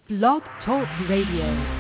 Blog Talk Radio.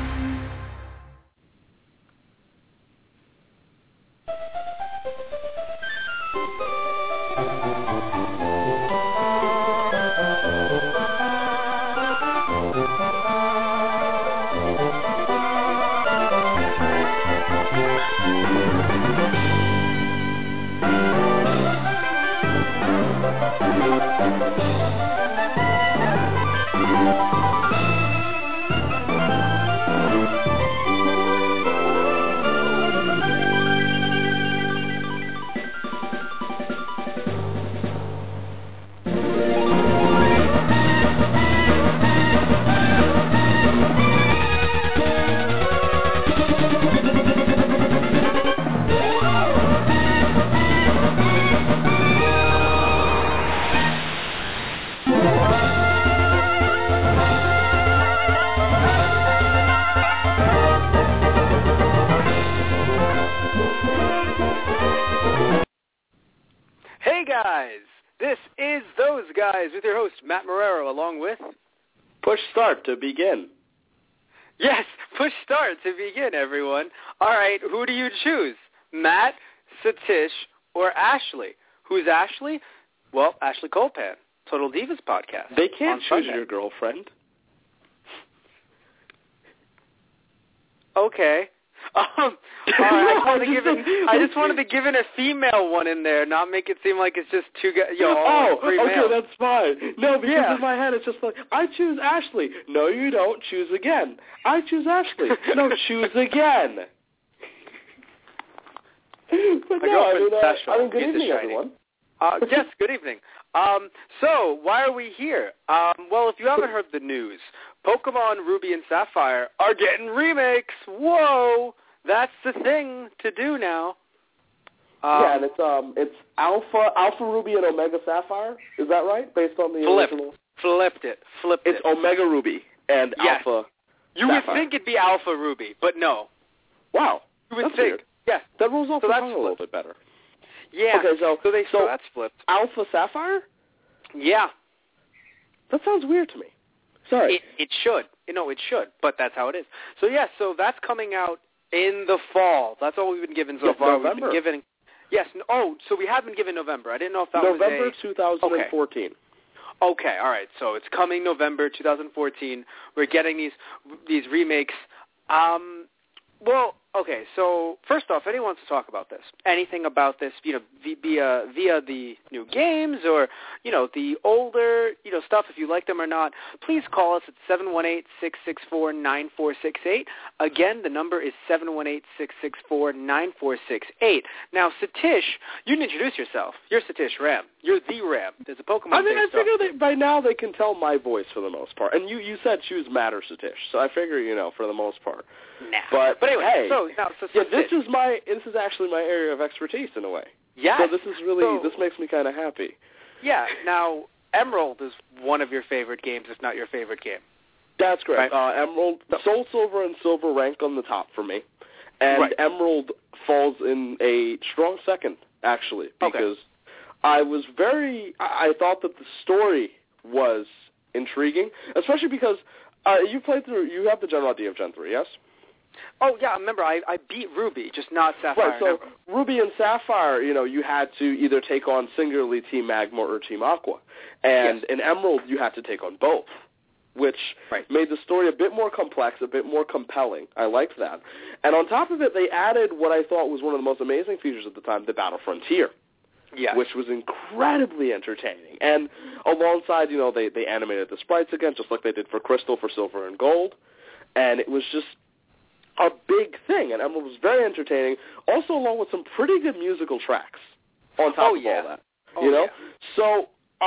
With your host, Matt Marrero, along with... Push start to begin. Yes, push start to begin, everyone. All right, who do you choose? Matt, Satish, or Ashley? Who's Ashley? Well, Ashley Colpan, Total Divas podcast. They can't choose your girlfriend. Okay. All right, I just wanted to give in a female one in there, not make it seem like it's just two guys. Okay, males. That's fine. No, because in my head it's just like, I choose Ashley. No, you don't. Choose again. I choose Ashley. No, choose again. But good evening, everyone. Yes, good evening. So, why are we here? Well, if you haven't heard the news, Pokemon Ruby and Sapphire are getting remakes. Whoa! That's the thing to do now. And it's Alpha Ruby and Omega Sapphire. Is that right? Based on the original? Flipped it. It's Omega Ruby and Alpha You Sapphire. would think it'd be Alpha Ruby, but no. Wow. You would That's think. Weird. Yeah. That rolls off the tongue a little bit better. Yeah. Okay, so that's flipped. Alpha Sapphire? Yeah. That sounds weird to me. Sorry. It should. It should, but that's how it is. So, so that's coming out in the fall. That's all we've been given so far. November. We've been given, so we have been given November. I didn't know if that November was 2014. Okay, all right. So it's coming November 2014. We're getting these remakes. Well, okay, so first off, anyone wants to talk about this, anything about this, via the new games or, the older, stuff, if you like them or not, please call us at 718-664-9468. Again, the number is 718-664-9468. Now, Satish, you can introduce yourself. You're Satish Ram. You're the Ram. There's a Pokemon I figure by now they can tell my voice for the most part. And you said choose Matt or Satish, so I figure, for the most part. Nah. But anyway, hey, this is actually my area of expertise in a way. Yeah. So this makes me kind of happy. Yeah. Now, Emerald is one of your favorite games, if not your favorite game. That's correct. Right? Emerald, Soul Silver and Silver rank on the top for me, and Emerald falls in a strong second, actually, because I thought that the story was intriguing, especially because you have the general idea of Gen 3, yes? Oh, yeah, remember, I beat Ruby, just not Sapphire. Right, so Ruby and Sapphire, you had to either take on singularly Team Magma or Team Aqua. And in Emerald, you had to take on both, which made the story a bit more complex, a bit more compelling. I liked that. And on top of it, they added what I thought was one of the most amazing features at the time, the Battle Frontier. Yes. Which was incredibly entertaining. And alongside, they animated the sprites again, just like they did for Crystal, for Silver, and Gold. And it was just a big thing, and Emerald was very entertaining, also along with some pretty good musical tracks on top of all that. So,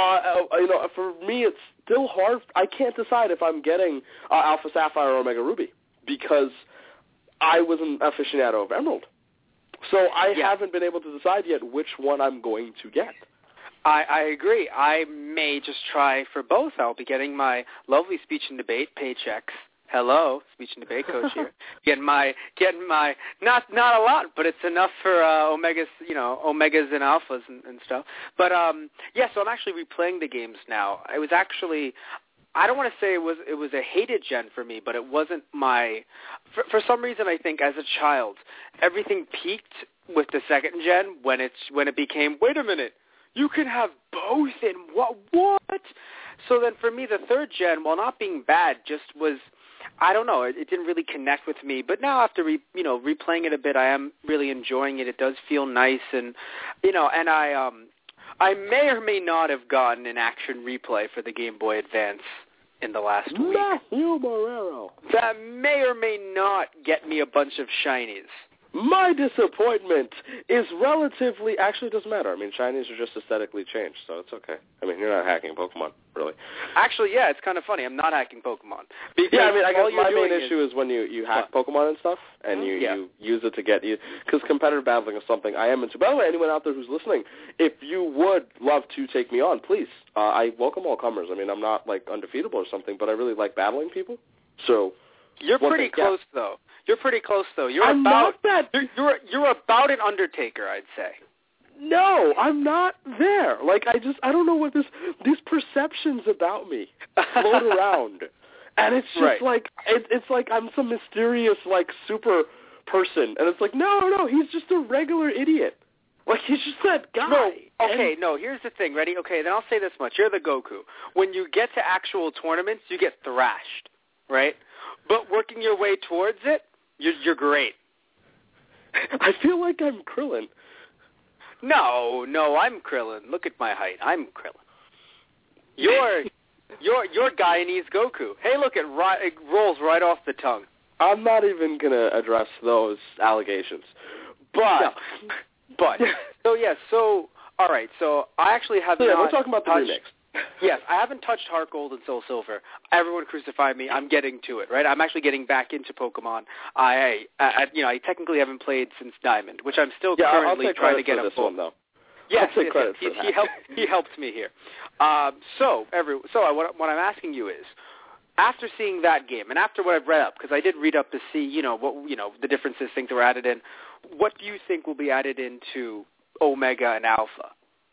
for me, it's still hard. I can't decide if I'm getting Alpha Sapphire or Omega Ruby, because I was an aficionado of Emerald. So I haven't been able to decide yet which one I'm going to get. I agree. I may just try for both. I'll be getting my lovely speech and debate paychecks. Hello, speech and debate coach here. Getting my not a lot, but it's enough for omegas, omegas and alphas and stuff. But so I'm actually replaying the games now. I was actually I don't want to say it was a hated gen for me, but it wasn't my. For some reason, I think as a child, everything peaked with the second gen when it became, wait a minute, you can have both in what? So then for me, the third gen, while not being bad, just was, I don't know, it didn't really connect with me. But now after replaying it a bit, I am really enjoying it. It does feel nice, and and I may or may not have gotten an action replay for the Game Boy Advance in the last week. Matthew Morero. That may or may not get me a bunch of shinies. My disappointment is relatively, actually it doesn't matter. I mean, shinies are just aesthetically changed, so it's okay. I mean, you're not hacking Pokemon, really. Actually, yeah, it's kind of funny. I'm not hacking Pokemon. Yeah, I mean, I guess my main issue is when you hack Pokemon and stuff, and you use it to get you, because competitive battling is something I am into. By the way, anyone out there who's listening, if you would love to take me on, please. I welcome all comers. I mean, I'm not, like, undefeatable or something, but I really like battling people, so... You're pretty close, though. You're pretty close, though. You're not that. You're about an Undertaker, I'd say. No, I'm not there. Like, I don't know what these perceptions about me float around. And it's just like, it's like I'm some mysterious, like, super person. And it's like, no, he's just a regular idiot. Like, he's just that guy. No, here's the thing. Ready? Okay, then I'll say this much. You're the Goku. When you get to actual tournaments, you get thrashed, right? But working your way towards it, you're great. I feel like I'm Krillin. No, I'm Krillin. Look at my height. I'm Krillin. You're Guyanese Goku. Hey, look, it rolls right off the tongue. I'm not even going to address those allegations. But, all right, so I actually have not we're talking about the remix. Yes, I haven't touched Heart Gold and Soul Silver. Everyone crucify me. I'm getting to it, right? I'm actually getting back into Pokemon. I technically haven't played since Diamond, which I'm still currently trying to get up for. One, though. Yes, he helped me here. What I'm asking you is, after seeing that game and after what I've read up, because I did read up to see, the differences, things that were added in. What do you think will be added into Omega and Alpha?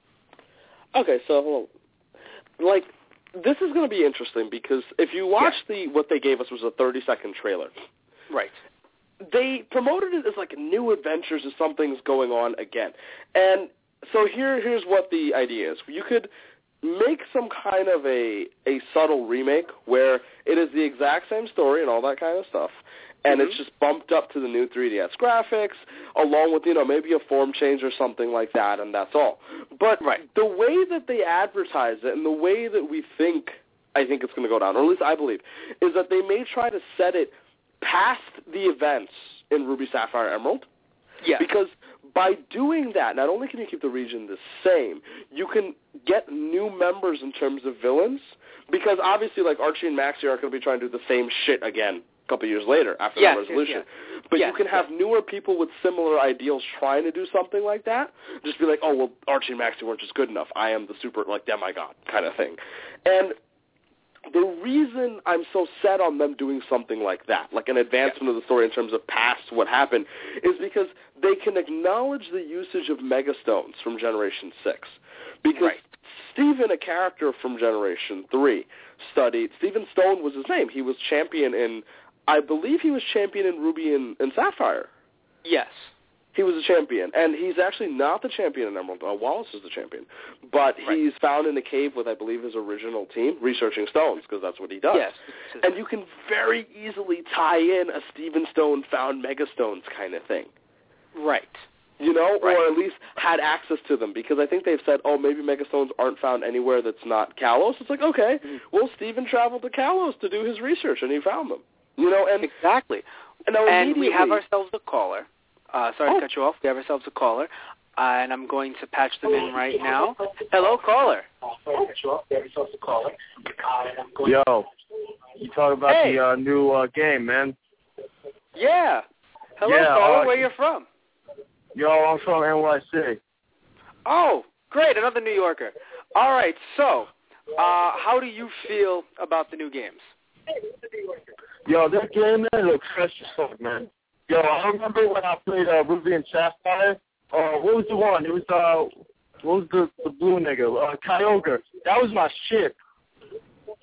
Okay, so hold on. Like, this is going to be interesting because if you watch what they gave us was a 30-second trailer. Right. They promoted it as like new adventures as something's going on again. And so here's what the idea is. You could make some kind of a subtle remake where it is the exact same story and all that kind of stuff, and it's just bumped up to the new 3DS graphics, along with, maybe a form change or something like that, and that's all. But the way that they advertise it and the way that I think it's going to go down, or at least I believe, is that they may try to set it past the events in Ruby, Sapphire, Emerald. Yeah. Because by doing that, not only can you keep the region the same, you can get new members in terms of villains, because obviously, like, Archie and Maxie aren't going to be trying to do the same shit again couple years later after the resolution. But you can have newer people with similar ideals trying to do something like that. Just be like, oh, well, Archie and Maxie weren't just good enough. I am the super, like, demigod kind of thing. And the reason I'm so set on them doing something like that, like an advancement of the story in terms of past what happened, is because they can acknowledge the usage of Megastones from Generation 6. Because Steven, a character from Generation 3, Steven Stone was his name. He was champion in... I believe he was champion in Ruby and Sapphire. Yes. He was a champion. And he's actually not the champion in Emerald. Wallace is the champion. But he's found in a cave with, I believe, his original team, researching stones, because that's what he does. Yes. And you can very easily tie in a Steven Stone found Megastones kind of thing. Right. Or at least had access to them, because I think they've said, maybe Megastones aren't found anywhere that's not Kalos. It's like, okay, well, Steven traveled to Kalos to do his research, and he found them. And exactly. And we have ourselves a caller. Sorry to cut you off. We have ourselves a caller, and I'm going to patch them in right now. Hello, caller. Yo, you talk about the new game, man. Yeah. Hello, caller. Where you from? Yo, I'm from NYC. Oh, great. Another New Yorker. All right. So, how do you feel about the new games? Yo, that game, man, looks fresh as fuck, man. Yo, I remember when I played Ruby and Sapphire. What was the one? It was, what was the blue nigga? Kyogre. That was my shit.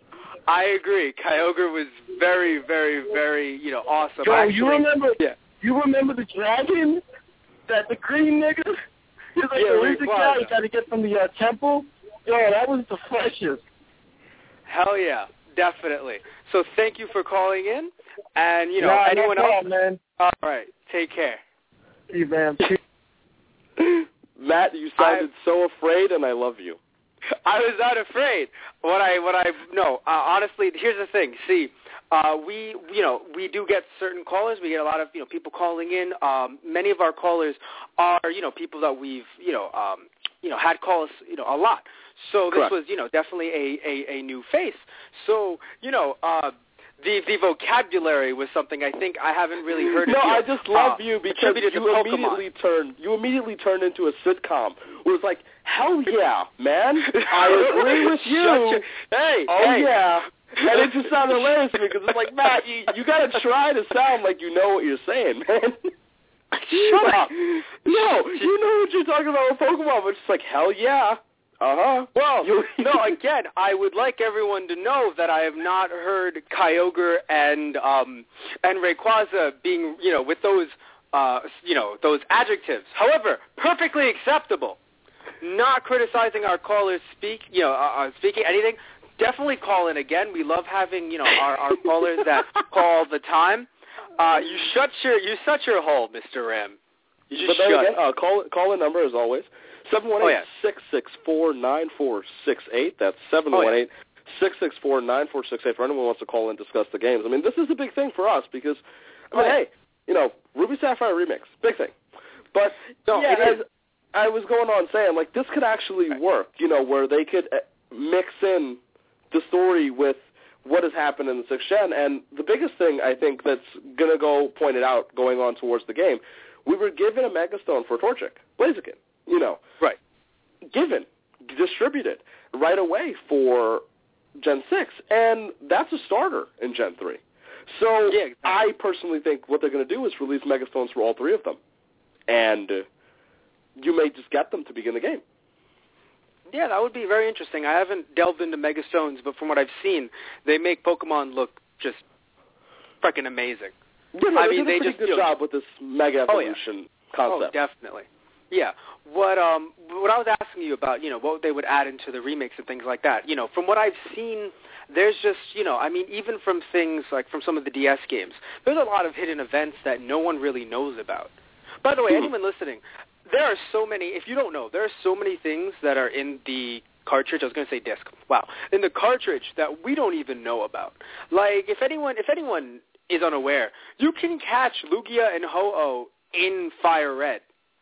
I agree. Kyogre was very, very, very, awesome. Yo, actually, you remember? Yeah. You remember the dragon? That the green nigga? He's like the lizard guy you got to get from the temple. Yo, that was the freshest. Hell yeah, definitely. So thank you for calling in, and anyone no else. man. All right, take care. Hey, man. Matt, you sounded so afraid, and I love you. I was not afraid. Honestly, here's the thing. See, we do get certain callers. We get a lot of, people calling in. Many of our callers are, people that we've, had calls, a lot. So this Correct. was, definitely a new face. So, the vocabulary was something I think I haven't really heard. No, I just love you because you immediately turned into a sitcom. Where it's like, hell yeah, man, I agree with you. Hey, yeah. And it just sounded hilarious to me because it's like, Matt, you got to try to sound like you know what you're saying, man. Shut up. No, you know what you're talking about with Pokemon, but it's just like, hell yeah. Uh-huh. Well, again, I would like everyone to know that I have not heard Kyogre and Rayquaza being, with those, those adjectives. However, perfectly acceptable. Not criticizing our callers speaking anything. Definitely call in again. We love having, our callers that call all the time. You shut your hole, Mr. Ram. You just shut. Again, call in number as always. 718-664-9468. That's 718-664-9468 for anyone who wants to call and discuss the games. I mean, this is a big thing for us because, hey, Ruby Sapphire Remix, big thing. But, as I was going on saying, like, this could actually work, where they could mix in the story with what has happened in the 6th Gen. And the biggest thing, I think, that's going to go pointed out going on towards the game, we were given a Megastone for Torchic, Blaziken. Right. Given, distributed right away for Gen 6, and that's a starter in Gen 3. So exactly. I personally think what they're going to do is release Megastones for all 3 of them, and you may just get them to begin the game. Yeah, that would be very interesting. I haven't delved into Megastones, but from what I've seen, they make Pokemon look just freaking amazing. Yeah, no, they did a pretty good job with this Mega Evolution concept. Oh, definitely. Yeah. What I was asking you about, what they would add into the remakes and things like that, from what I've seen, there's just, even from things like from some of the DS games, there's a lot of hidden events that no one really knows about. By the way, anyone listening, there are so many, if you don't know, there are so many things that are in the cartridge. I was going to say disc. Wow. In the cartridge that we don't even know about. Like, if anyone is unaware, you can catch Lugia and Ho-Oh in Fire Red.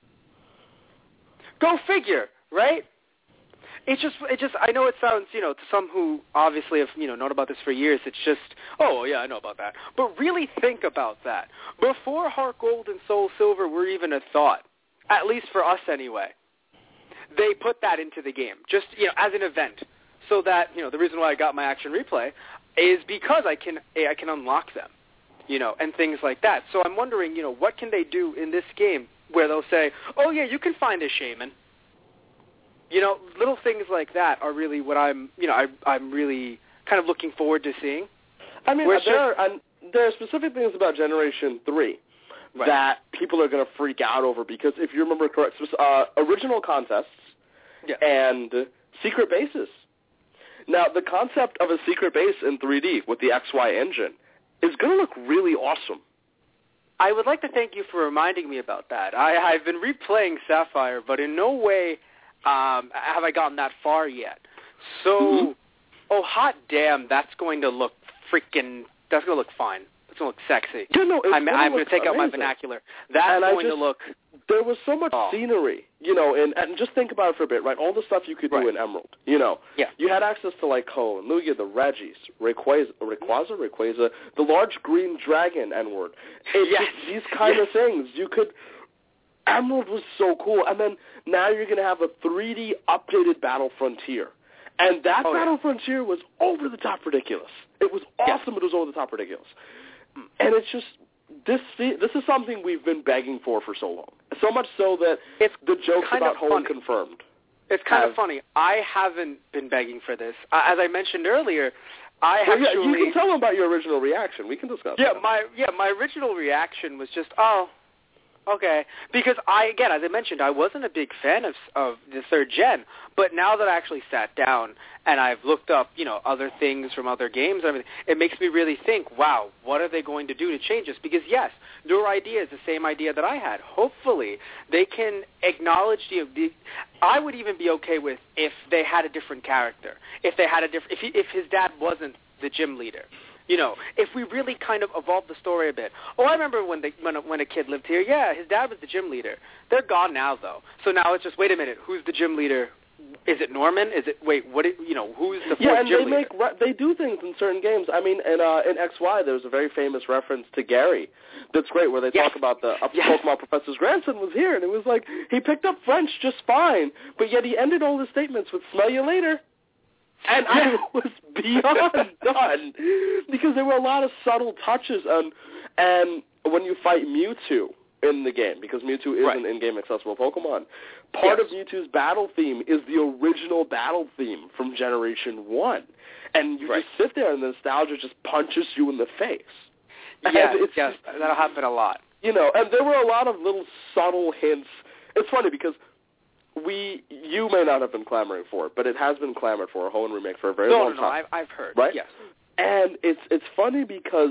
Go figure, right? It's just. I know it sounds, to some who obviously have, known about this for years. It's just, oh yeah, I know about that. But really think about that. Before Heart Gold and Soul Silver were even a thought, at least for us anyway, they put that into the game, just as an event, so that the reason why I got my Action Replay is because I can unlock them, and things like that. So I'm wondering, what can they do in this game where they'll say, oh, yeah, you can find a shaman. Little things like that are really what I'm really kind of looking forward to seeing. I mean, there are specific things about Generation 3 that people are going to freak out over because if you remember correct, original contests and secret bases. Now, the concept of a secret base in 3D with the XY engine is going to look really awesome. I would like to thank you for reminding me about that. I've been replaying Sapphire, but in no way have I gotten that far yet. So, hot damn, that's going to look that's going to look fine. It's going to look sexy. Yeah, no, I'm going to take out my vernacular. That's going to look... There was so much scenery, and just think about it for a bit, right? All the stuff you could do in Emerald, Yeah. You had access to, like, Ho and Lugia, the Regis, Rayquaza, the large green dragon N-word. These kind of things. Emerald was so cool. And then now you're going to have a 3D updated Battle Frontier. And that Battle Frontier was over-the-top ridiculous. It was awesome, but it was over-the-top ridiculous. And it's just... This is something we've been begging for so long. So much so that the jokes about Home confirmed. It's kind of funny. I haven't been begging for this. As I mentioned earlier, You can tell them about your original reaction. We can discuss that. My original reaction was just, oh, okay. Because again, as I mentioned, I wasn't a big fan of the third gen, but now that I actually sat down and I've looked up, other things from other games and everything, it makes me really think, wow, what are they going to do to change this? Because yes, your idea is the same idea that I had. Hopefully, they can acknowledge I would even be okay with if they had a different character, if his dad wasn't the gym leader. If we really kind of evolved the story a bit. Oh, I remember when a kid lived here. Yeah, his dad was the gym leader. They're gone now, though. So now it's just, wait a minute, who's the gym leader? Is it Norman? Who's the fourth gym leader? They do things in certain games. I mean, in XY, there was a very famous reference to Gary. That's great, where they talk about the Pokemon professor's grandson was here, and it was like, he picked up French just fine, but yet he ended all his statements with, smell you later. And I was beyond done, because there were a lot of subtle touches, and when you fight Mewtwo in the game, because Mewtwo is an in-game accessible Pokemon, part of Mewtwo's battle theme is the original battle theme from Generation 1. And you just sit there and the nostalgia just punches you in the face. Yes, that'll happen a lot. And there were a lot of little subtle hints. It's funny because you may not have been clamoring for it, but it has been clamored for, a Hoenn remake, for a very long time. No, I've heard, right? Yes. And it's funny because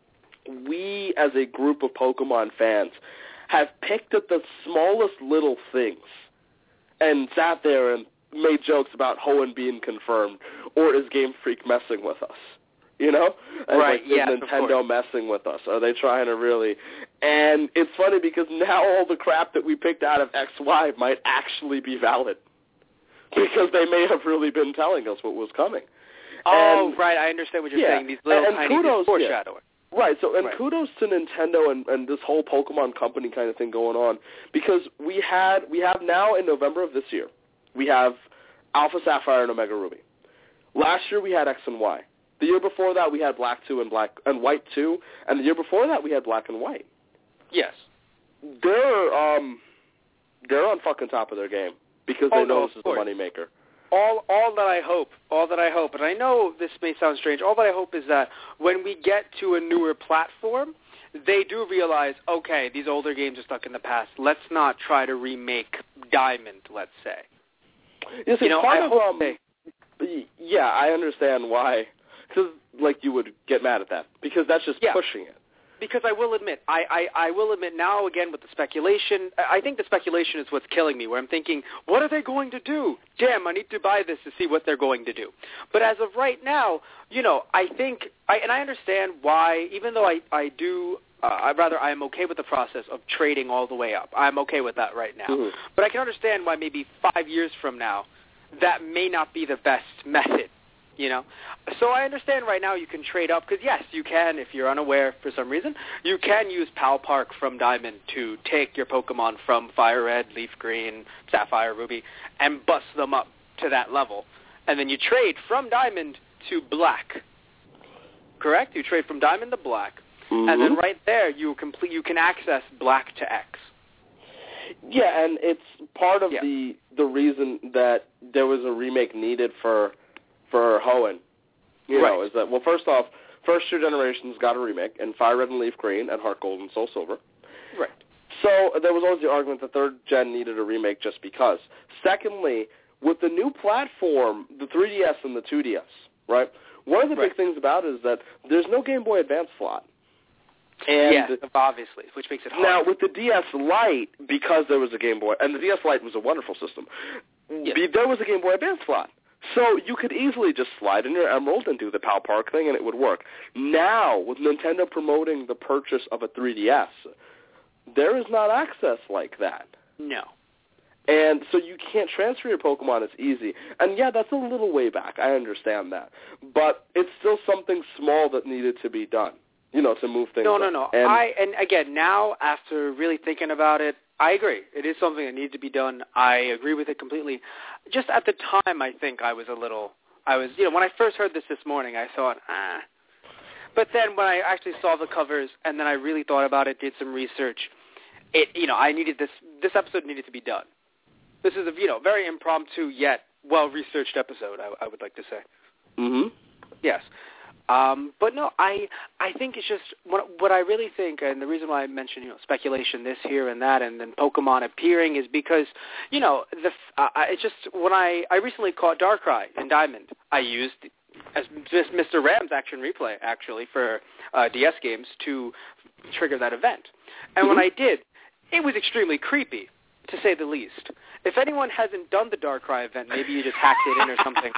we, as a group of Pokemon fans, have picked at the smallest little things and sat there and made jokes about Hoenn being confirmed, or is Game Freak messing with us? And is Nintendo messing with us? Are they trying to really? And it's funny because now all the crap that we picked out of XY might actually be valid, because they may have really been telling us what was coming. Oh, right, I understand what you're saying. These little tiny foreshadowing. Right, so kudos to Nintendo and this whole Pokemon Company kind of thing going on, because we have now in November of this year, we have Alpha Sapphire and Omega Ruby. Last year we had X and Y. The year before that we had Black 2 and White 2, and the year before that we had Black and White. Yes. They're on fucking top of their game, because they know this is the moneymaker. All that I hope, and I know this may sound strange, all that I hope is that when we get to a newer platform, they do realize, okay, these older games are stuck in the past. Let's not try to remake Diamond, let's say. Yes, I understand why. Because, you would get mad at that, because that's just pushing it. Because I will admit, I will admit now, again, with the speculation, I think the speculation is what's killing me, where I'm thinking, what are they going to do? Damn, I need to buy this to see what they're going to do. But as of right now, I think, and I understand why, even though I'm okay with the process of trading all the way up. I'm okay with that right now. Mm-hmm. But I can understand why maybe 5 years from now, that may not be the best method. So I understand right now you can trade up, because yes, you can, if you're unaware for some reason, you can use Pal Park from Diamond to take your Pokemon from Fire Red, Leaf Green, Sapphire, Ruby, and bust them up to that level. And then you trade from Diamond to Black. Correct? You trade from Diamond to Black. Mm-hmm. And then right there you can access Black to X. Yeah, and it's part of the reason that there was a remake needed for Hoenn, is that, well, first off, first two generations got a remake, and Fire Red and Leaf Green, and Heart Gold and Soul Silver. Right. So there was always the argument that third gen needed a remake just because. Secondly, with the new platform, the 3DS and the 2DS, right, one of the big things about it is that there's no Game Boy Advance slot. And obviously, which makes it hard. Now, with the DS Lite, because there was a Game Boy, and the DS Lite was a wonderful system, there was a Game Boy Advance slot. So you could easily just slide in your Emerald and do the Pal Park thing, and it would work. Now, with Nintendo promoting the purchase of a 3DS, there is not access like that. No. And so you can't transfer your Pokemon as easy. And that's a little way back. I understand that. But it's still something small that needed to be done, to move things up. No. And again, now, after really thinking about it, I agree. It is something that needs to be done. I agree with it completely. Just at the time, I think when I first heard this morning, I thought, But then when I actually saw the covers and then I really thought about it, did some research, I needed this episode needed to be done. This is a, very impromptu yet well-researched episode, I would like to say. Mm-hmm. Yes. But no, I think it's just what I really think, and the reason why I mentioned speculation this here and that, and then Pokemon appearing is because it's just when I recently caught Darkrai in Diamond, I used as just Mr. Ram's action replay actually for DS games to trigger that event, and when I did, it was extremely creepy to say the least. If anyone hasn't done the Darkrai event, maybe you just hacked it in or something.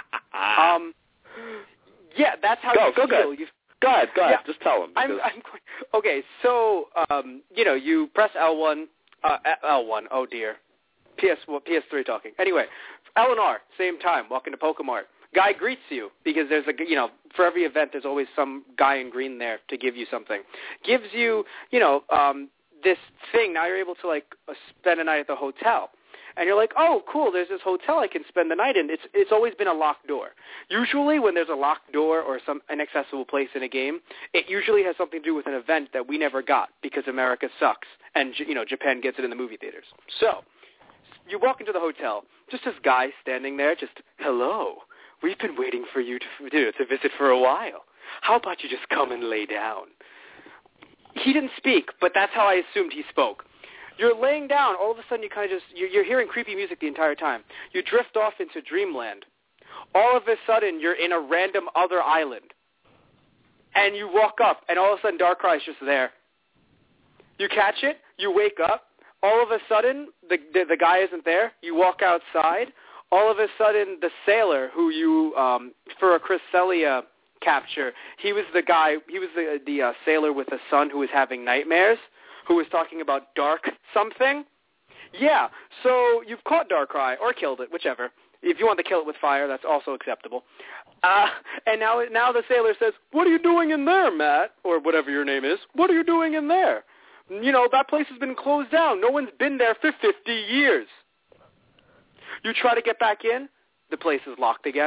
Yeah, that's how you feel. Go ahead. Yeah, just tell them. Okay, so, you press L1, oh dear, PS3 talking. Anyway, L and R, same time, walk into Pokemart. Guy greets you because there's for every event there's always some guy in green there to give you something. Gives you, this thing. Now you're able to, spend a night at the hotel. And you're like, oh, cool, there's this hotel I can spend the night in. It's always been a locked door. Usually when there's a locked door or some inaccessible place in a game, it usually has something to do with an event that we never got because America sucks and, Japan gets it in the movie theaters. So you walk into the hotel, just this guy standing there, just, hello, we've been waiting for you to visit for a while. How about you just come and lay down? He didn't speak, but that's how I assumed he spoke. You're laying down. All of a sudden, you kind of you're hearing creepy music the entire time. You drift off into dreamland. All of a sudden, you're in a random other island. And you walk up, and all of a sudden, Darkrai is just there. You catch it. You wake up. All of a sudden, the guy isn't there. You walk outside. All of a sudden, the sailor who you, for a Cresselia capture, he was the guy, he was the sailor with a son who was having nightmares, who was talking about dark something. Yeah, so you've caught Darkrai, or killed it, whichever. If you want to kill it with fire, that's also acceptable. And now the sailor says, what are you doing in there, Matt? Or whatever your name is. What are you doing in there? That place has been closed down. No one's been there for 50 years. You try to get back in, the place is locked again.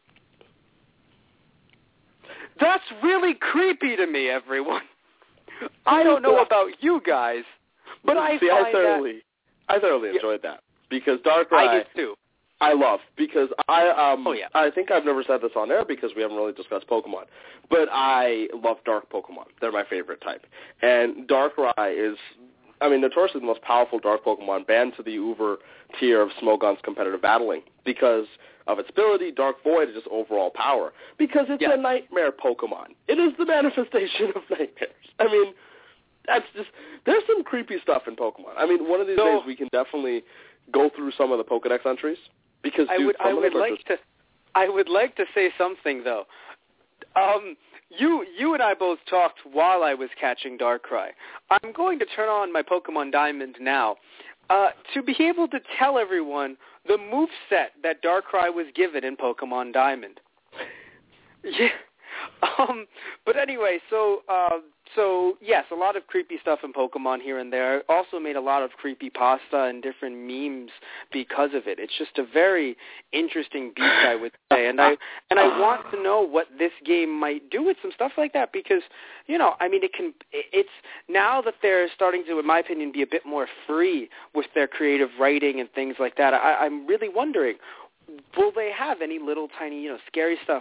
That's really creepy to me, everyone. I don't know about you guys, but I thoroughly enjoyed that because Darkrai I did too. I love because I think I've never said this on air because we haven't really discussed Pokemon, but I love dark Pokemon. They're my favorite type, and Darkrai is, notoriously the most powerful dark Pokemon, banned to the Uber tier of Smogon's competitive battling because of its ability, Dark Void, just overall power. Because it's a nightmare Pokemon. It is the manifestation of nightmares. That's just, there's some creepy stuff in Pokemon. One of these days we can definitely go through some of the Pokedex entries because I would like to say something though. You and I both talked while I was catching Darkrai. I'm going to turn on my Pokemon Diamond now to be able to tell everyone the moveset that Darkrai was given in Pokemon Diamond. Yeah. But anyway, so yes, a lot of creepy stuff in Pokemon here and there. Also made a lot of creepypasta and different memes because of it. It's just a very interesting beast, I would say. And I want to know what this game might do with some stuff like that because, it's now that they're starting to, in my opinion, be a bit more free with their creative writing and things like that. I'm really wondering, will they have any little tiny, scary stuff?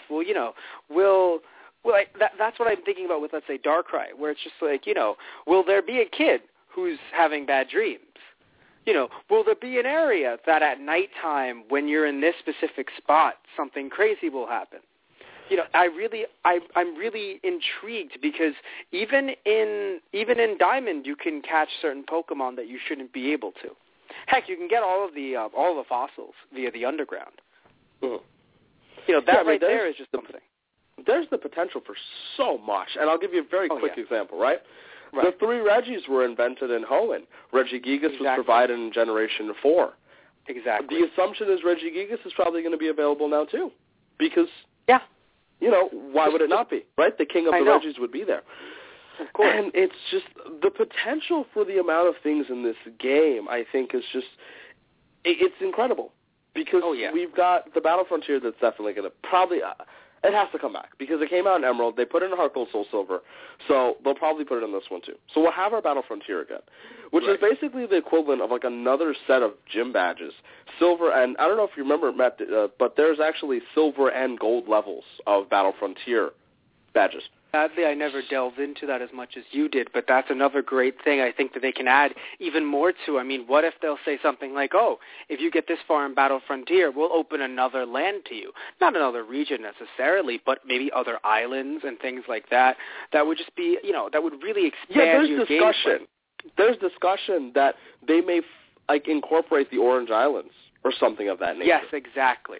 That's what I'm thinking about with, let's say, Darkrai, where it's just like, will there be a kid who's having bad dreams? Will there be an area that at nighttime, when you're in this specific spot, something crazy will happen? I'm really intrigued because even in Diamond, you can catch certain Pokemon that you shouldn't be able to. Heck, you can get all the fossils via the underground. Mm-hmm. There is just something. There's the potential for so much, and I'll give you a very quick example, right? The 3 Regis were invented in Hoenn. Regigigas was provided in Generation 4. Exactly. The assumption is Regigigas is probably going to be available now, too, because, why would it not be, right? The king of the Regis would be there. Of course. And it's just the potential for the amount of things in this game, I think, is just, it's incredible, because we've got the Battle Frontier that's definitely going to probably... It has to come back because it came out in Emerald. They put it in Heart Gold Soul Silver, so they'll probably put it in this one too. So we'll have our Battle Frontier again, which is basically the equivalent of like another set of gym badges, silver and I don't know if you remember, Matt, but there's actually silver and gold levels of Battle Frontier badges. Sadly, I never delved into that as much as you did, but that's another great thing I think that they can add even more to. I mean, what if they'll say something like, oh, if you get this far in Battle Frontier, we'll open another land to you. Not another region necessarily, but maybe other islands and things like that. That would just be, that would really expand your gameplay. There's discussion that they may incorporate the Orange Islands or something of that nature. Yes, exactly.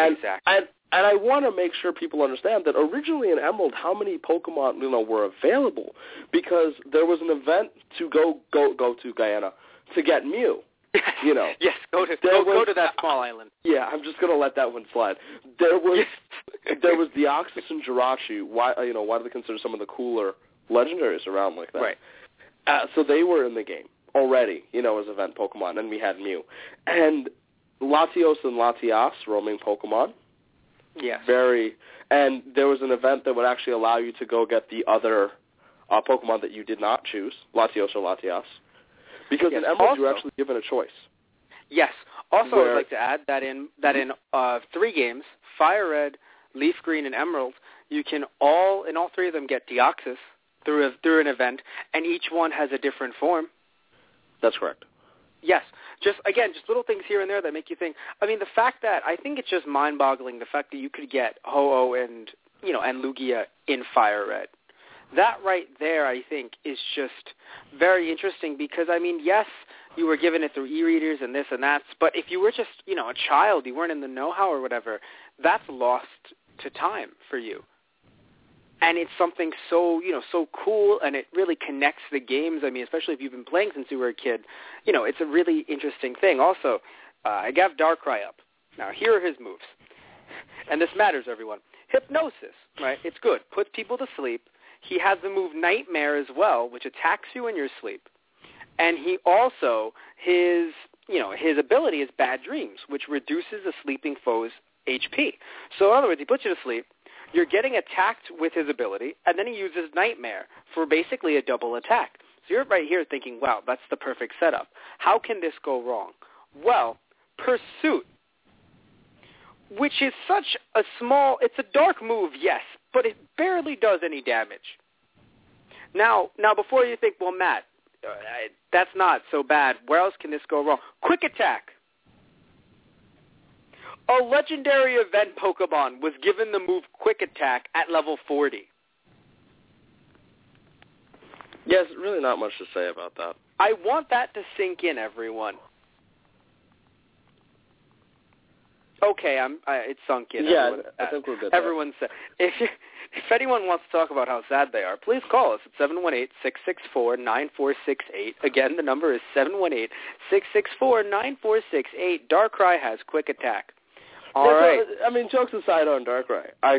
And I want to make sure people understand that originally in Emerald, how many Pokemon were available, because there was an event to go to Guyana to get Mew. Yes, go to that small island. Yeah, I'm just going to let that one slide. There was Deoxys and Jirachi. Why do they consider some of the cooler legendaries around like that? Right. So they were in the game already, as event Pokemon, and we had Mew. And Latios and Latias, roaming Pokemon. Yes. And there was an event that would actually allow you to go get the other Pokemon that you did not choose, Latios or Latias. Because in Emerald, you're actually given a choice. Yes. Also, I would like to add that in 3 games, Fire Red, Leaf Green, and Emerald, you can in all 3 of them get Deoxys through an event, and each one has a different form. That's correct. Yes. Just little things here and there that make you think. I mean, the fact that I think it's just mind-boggling, the fact that you could get Ho-Oh and Lugia in Fire Red. That right there, I think, is just very interesting because, I mean, yes, you were given it through e-readers and this and that, but if you were just, a child, you weren't in the know-how or whatever, that's lost to time for you. And it's something so cool, and it really connects the games. I mean, especially if you've been playing since you were a kid, it's a really interesting thing. Also, I got Darkrai up. Now, here are his moves. And this matters, everyone. Hypnosis, right? It's good. Puts people to sleep. He has the move Nightmare as well, which attacks you in your sleep. And he also, his ability is Bad Dreams, which reduces a sleeping foe's HP. So in other words, he puts you to sleep. You're getting attacked with his ability, and then he uses Nightmare for basically a double attack. So you're right here thinking, wow, that's the perfect setup. How can this go wrong? Well, Pursuit, which is such a it's a dark move, yes, but it barely does any damage. Now, before you think, well, Matt, that's not so bad. Where else can this go wrong? Quick Attack. A legendary event Pokemon was given the move Quick Attack at level 40. Yes, really not much to say about that. I want that to sink in, everyone. Okay, it's sunk in. Yeah, everyone, I think we're good. Everyone said, if anyone wants to talk about how sad they are, please call us at 718-664-9468. Again, the number is 718-664-9468. Darkrai has Quick Attack. All right. I mean, jokes aside on Darkrai, I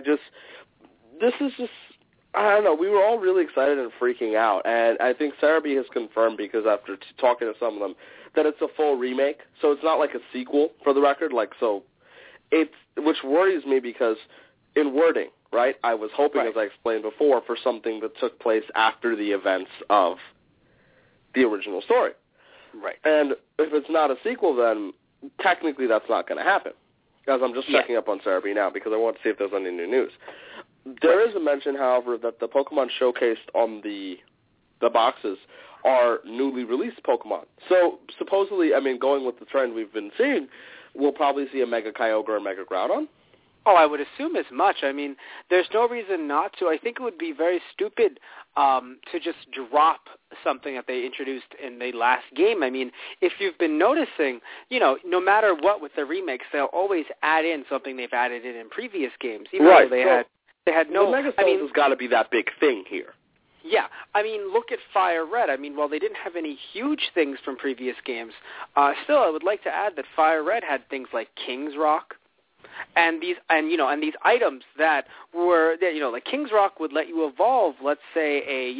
don't know, we were all really excited and freaking out, and I think Cerebi has confirmed, because after talking to some of them, that it's a full remake, so it's not like a sequel, for the record, which worries me because in wording, right, I was hoping, as I explained before, for something that took place after the events of the original story. Right. And if it's not a sequel, then technically that's not going to happen. Guys, I'm just checking up on Cerebi now because I want to see if there's any new news. There is a mention, however, that the Pokemon showcased on the boxes are newly released Pokemon. So supposedly, I mean, going with the trend we've been seeing, we'll probably see a Mega Kyogre or Mega Groudon. Oh, I would assume as much. I mean, there's no reason not to. I think it would be very stupid to just drop something that they introduced in the last game. I mean, if you've been noticing, no matter what with the remakes, they'll always add in something they've added in previous games. Even though they had no. The Mega Stones has got to be that big thing here. Yeah, I mean, look at Fire Red. I mean, while they didn't have any huge things from previous games, still, I would like to add that Fire Red had things like King's Rock. And these items that were, like King's Rock would let you evolve, let's say a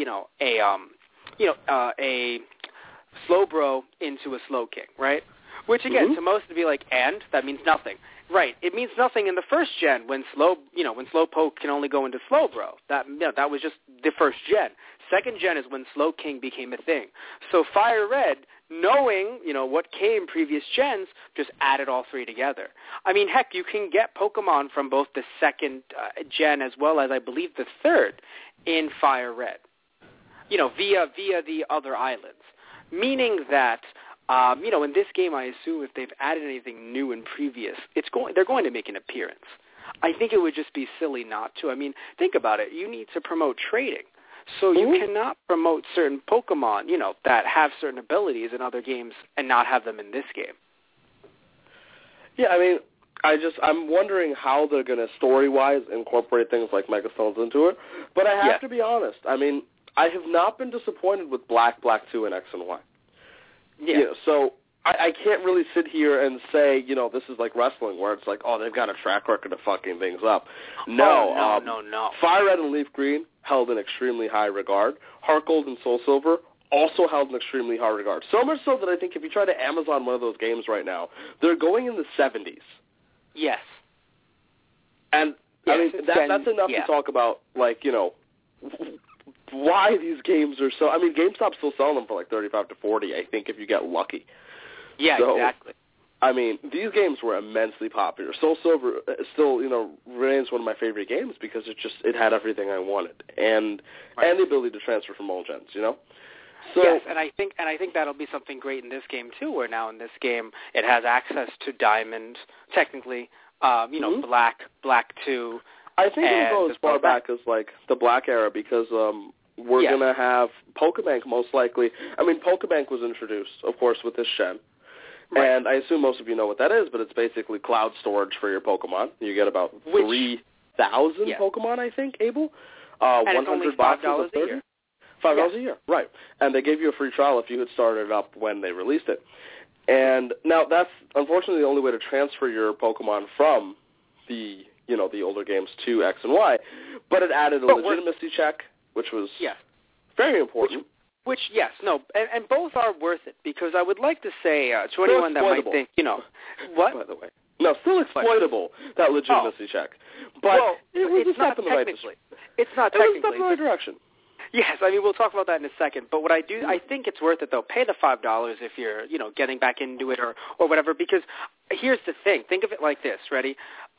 Slowbro into a Slowking, right? Which again, to most would be like, and that means nothing. Right. It means nothing in the first gen when Slowpoke can only go into Slowbro. That was just the first gen. Second gen is when Slowking became a thing. So Fire Red, knowing, what came previous gens, just added all three together. I mean, heck, you can get Pokemon from both the second gen as well as, I believe, the third in Fire Red, via the other islands. Meaning that, in this game, I assume if they've added anything new and previous, they're going to make an appearance. I think it would just be silly not to. I mean, think about it. You need to promote trading. So you cannot promote certain Pokemon, that have certain abilities in other games and not have them in this game. Yeah, I mean, I'm wondering how they're going to, story-wise, incorporate things like Megastones into it. But I have to be honest. I mean, I have not been disappointed with Black 2, and X and Y. Yeah. So I can't really sit here and say, this is like wrestling where it's like, oh, they've got a track record of fucking things up. No. No. Fire Red and Leaf Green held in extremely high regard. Heart Gold and Soul Silver also held in extremely high regard. So much so that I think if you try to Amazon one of those games right now, they're going in the 70s. Yes. And, I mean, that's enough to talk about, like, why these games are so... I mean, GameStop's still selling them for like 35 to 40, I think, if you get lucky. Yeah, so, exactly. I mean, these games were immensely popular. Soul Silver still, remains one of my favorite games because it had everything I wanted and the ability to transfer from all gens, So, yes, and I think that'll be something great in this game too. Where now in this game it has access to Diamond, technically, Black 2. I think it'll go as far back as like the Black era because we're gonna have Pokebank most likely. I mean, Pokebank was introduced, of course, with this gen. Right. And I assume most of you know what that is, but it's basically cloud storage for your Pokemon. You get about 3,000 Pokemon, I think, Abel. And 100 boxes of 30. a year. $5 a year, right. And they gave you a free trial if you had started it up when they released it. And now that's, unfortunately, the only way to transfer your Pokemon from the, the older games to X and Y. But it added a legitimacy check, which was very important. Which and both are worth it, because I would like to say to anyone that might think, what? By the way. No, still exploitable, that legitimacy check. But it was a step in the right direction. It's not technically. It was a step in the right direction. Yes, I mean, we'll talk about that in a second. But what I think it's worth it, though. Pay the $5 if you're, getting back into it or whatever, because here's the thing. Think of it like this, ready?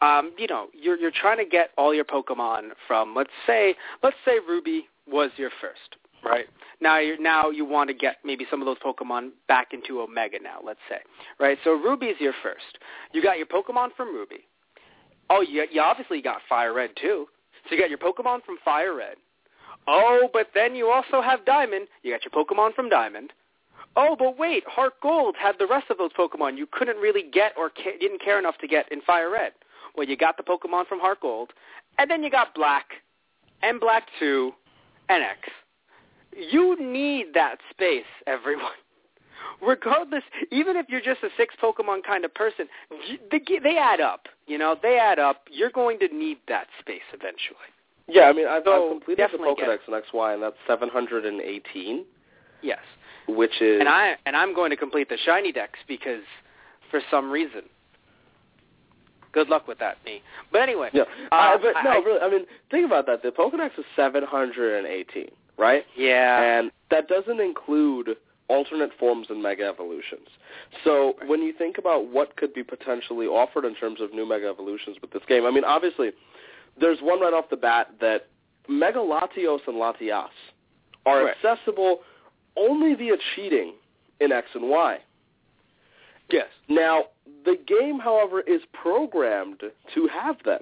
You're trying to get all your Pokemon from, let's say Ruby was your first. Right. Now you want to get maybe some of those Pokemon back into Omega now, let's say. Right? So Ruby's your first. You got your Pokemon from Ruby. Oh, you obviously got Fire Red too. So you got your Pokemon from Fire Red. Oh, but then you also have Diamond. You got your Pokemon from Diamond. Oh, but wait, Heart Gold had the rest of those Pokemon you couldn't really get or didn't care enough to get in Fire Red. Well, you got the Pokemon from Heart Gold. And then you got Black and Black 2 and X. You need that space, everyone. Regardless, even if you're just a 6 Pokemon kind of person, they add up. They add up. You're going to need that space eventually. Yeah, I mean, I've completed the Pokedex and XY, and that's 718. Yes. Which is... And I'm going to complete the Shiny Dex because, for some reason... Good luck with that, me. But anyway... Yeah. Really, I mean, think about that. The Pokedex is 718. Right? Yeah. And that doesn't include alternate forms and Mega Evolutions. So when you think about what could be potentially offered in terms of new Mega Evolutions with this game, I mean, obviously, there's one right off the bat that Mega Latios and Latias are accessible only via cheating in X and Y. Yes. Now, the game, however, is programmed to have them.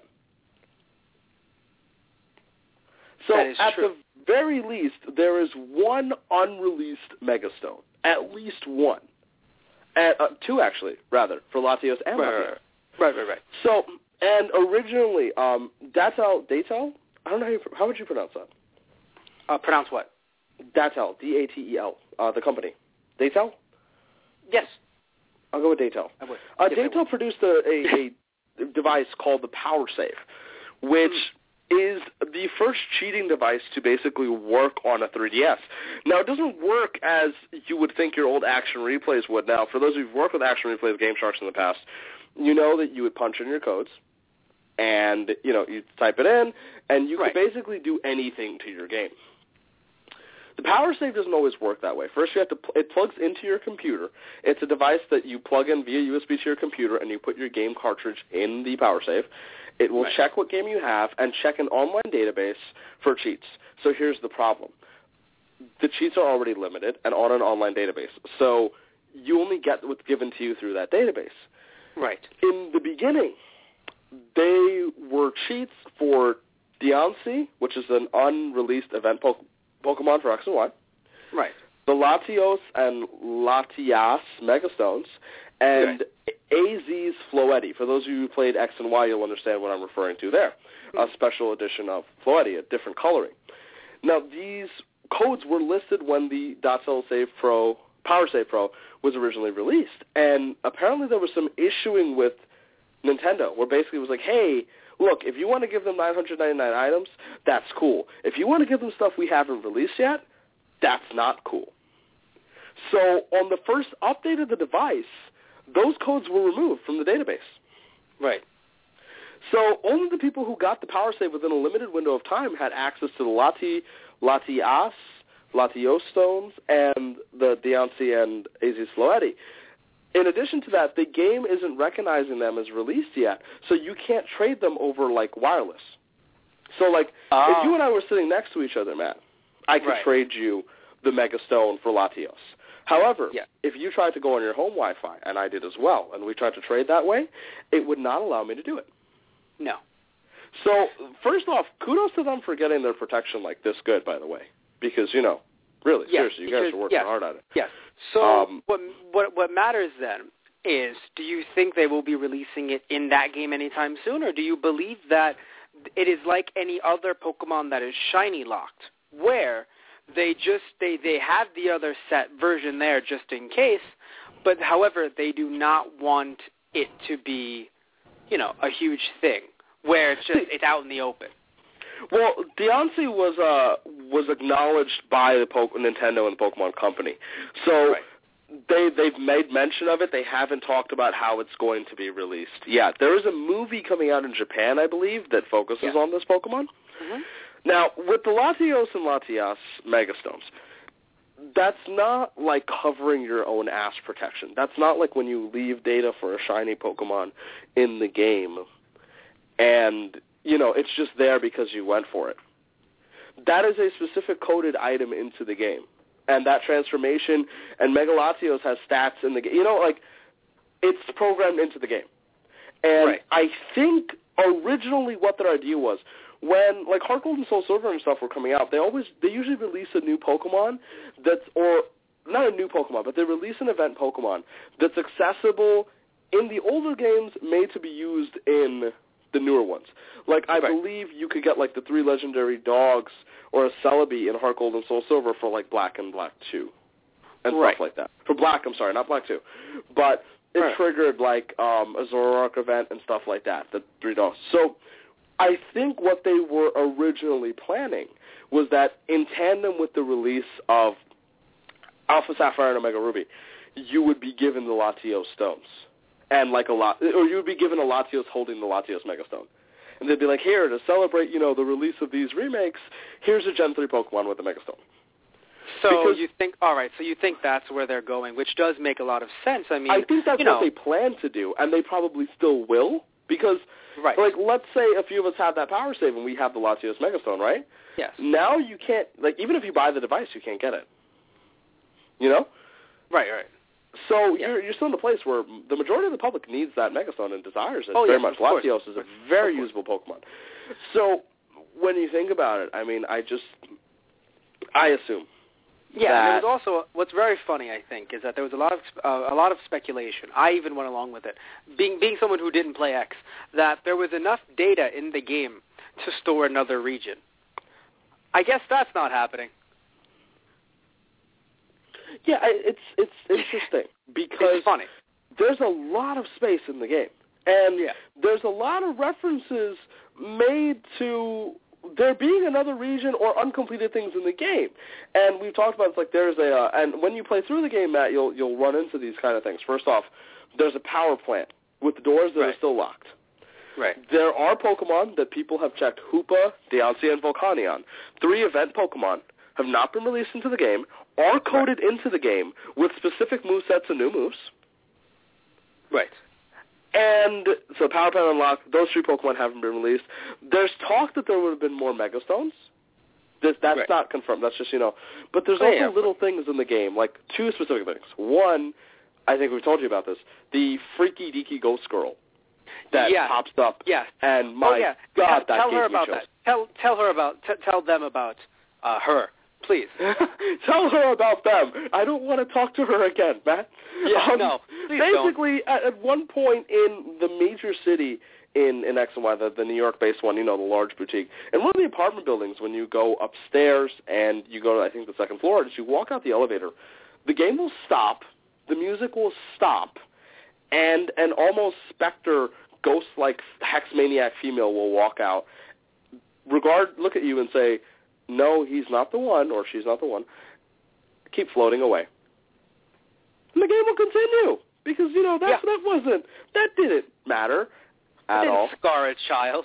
So at the very least, there is one unreleased Megastone. At least one. Two, actually, rather, for Latios and Latias. Right. So, and originally, Datel? I don't know how would you pronounce that? Pronounce what? Datel, D-A-T-E-L, the company. Datel? Yes. I'll go with Datel. Datel produced a device called the Power Save, which... is the first cheating device to basically work on a 3DS. Now, it doesn't work as you would think your old action replays would. Now, for those who've worked with action replays Game Sharks in the past, you know that you would punch in your codes, and, you know, you type it in, and you could basically do anything to your game. The power save doesn't always work that way. First, you have to it plugs into your computer. It's a device that you plug in via USB to your computer, and you put your game cartridge in the power save. It will check what game you have and check an online database for cheats. So here's the problem. The cheats are already limited and on an online database. So you only get what's given to you through that database. Right. In the beginning, they were cheats for Diancie, which is an unreleased event Pokemon for X and Y. Right. The Latios and Latias Megastones, and AZ's Floetti. For those of you who played X and Y, you'll understand what I'm referring to there. A special edition of Floetti, a different coloring. Now, these codes were listed when the .cell Save Pro, Power Save Pro, was originally released. And apparently there was some issuing with Nintendo, where basically it was like, hey, look, if you want to give them 999 items, that's cool. If you want to give them stuff we haven't released yet, that's not cool. So on the first update of the device, those codes were removed from the database. Right. So only the people who got the power save within a limited window of time had access to the Latias, Latios stones, and the Diancie and AZ Floetti. In addition to that, the game isn't recognizing them as released yet, so you can't trade them over, like, wireless. So, like, if you and I were sitting next to each other, Matt, I could trade you the Mega Stone for Latios. However, if you tried to go on your home Wi-Fi, and I did as well, and we tried to trade that way, it would not allow me to do it. No. So, first off, kudos to them for getting their protection, like, this good, by the way, because, you know, really, seriously, you guys are working hard at it. Yes. So what matters then is, do you think they will be releasing it in that game anytime soon, or do you believe that it is like any other Pokemon that is shiny locked, where they have the other set version there just in case, but however they do not want it to be, you know, a huge thing where it's out in the open? Well, Diancie was acknowledged by the Nintendo and the Pokemon Company, so they've made mention of it. They haven't talked about how it's going to be released yet. There is a movie coming out in Japan, I believe, that focuses on this Pokemon. Mm-hmm. Now, with the Latios and Latias Megastones, that's not like covering your own ass protection. That's not like when you leave data for a shiny Pokemon in the game and, you know, it's just there because you went for it. That is a specific coded item into the game. And that transformation, and Mega Latios has stats in the game. You know, like, it's programmed into the game. And I think originally what their idea was, when, like, Heart Gold and Soul Silver and stuff were coming out, they usually release a new Pokemon or not a new Pokemon, but they release an event Pokemon that's accessible in the older games made to be used in the newer ones. Like, I believe you could get, like, the 3 legendary dogs or a Celebi in Heart Gold and Soul Silver for, like, Black and Black 2 and stuff like that. For Black, I'm sorry, not Black 2. But it triggered, like, a Zoroark event and stuff like that, the 3 dogs. So I think what they were originally planning was that in tandem with the release of Alpha Sapphire and Omega Ruby, you would be given the Latios stones. And like or you would be given a Latios holding the Latios Megastone. And they'd be like, here, to celebrate, you know, the release of these remakes, here's a Gen 3 Pokemon with a Megastone. So you think, all right, so you think that's where they're going, which does make a lot of sense. I mean, I think that's what they plan to do, and they probably still will, because, like, let's say a few of us have that power save and we have the Latios Megastone, right? Yes. Now you can't, like, even if you buy the device, you can't get it. You know? Right. So you're still in a place where the majority of the public needs that Megastone and desires it very much. Latios is a very usable Pokemon. So when you think about it, I mean, I assume. Yeah, and there was also, what's very funny, I think, is that there was a lot of speculation. I even went along with it. Being someone who didn't play X, that there was enough data in the game to store another region. I guess that's not happening. Yeah, it's interesting because it's funny. There's a lot of space in the game, and there's a lot of references made to there being another region or uncompleted things in the game. And we've talked about it's like there's and when you play through the game, Matt, you'll run into these kind of things. First off, there's a power plant with doors that Right. are still locked. Right. There are Pokemon that people have checked, Hoopa, Deontay, and Volcanion. 3 event Pokemon have not been released into the game, are coded into the game with specific movesets and new moves. Right. And so Power Pen Unlocked, those 3 Pokemon haven't been released. There's talk that there would have been more Megastones. That's Right. not confirmed. That's just, But there's Oh, also yeah. little things in the game, like 2 specific things. One, I think we've told you about this, the Freaky Deaky Ghost Girl that Yes. pops up. Yes. And my yeah. God, that tell gave her me about chills. that. Tell them about her, please. Tell her about them. I don't want to talk to her again, Matt. Yeah, no, please basically, at one point in the major city in X and Y, the New York-based one, the large boutique, in one of the apartment buildings, when you go upstairs and you go to, I think, the second floor, as you walk out the elevator, the game will stop, the music will stop, and an almost specter, ghost-like hex-maniac female will walk out, look at you and say, no, he's not the one, or she's not the one, keep floating away. And the game will continue, because, that didn't matter at all. Didn't scar a child.